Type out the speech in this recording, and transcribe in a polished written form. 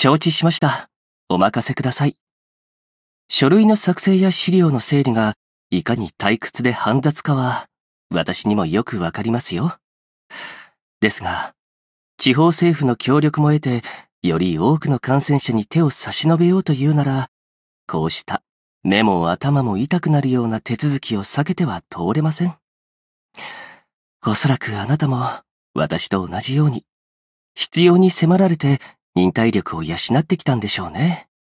承知しました。お任せください。書類の作成や資料の整理がいかに退屈で煩雑かは、私にもよくわかりますよ。ですが、地方政府の協力も得て、より多くの感染者に手を差し伸べようというなら、こうした目も頭も痛くなるような手続きを避けては通れません。おそらくあなたも私と同じように、必要に迫られて忍耐力を養ってきたんでしょうね。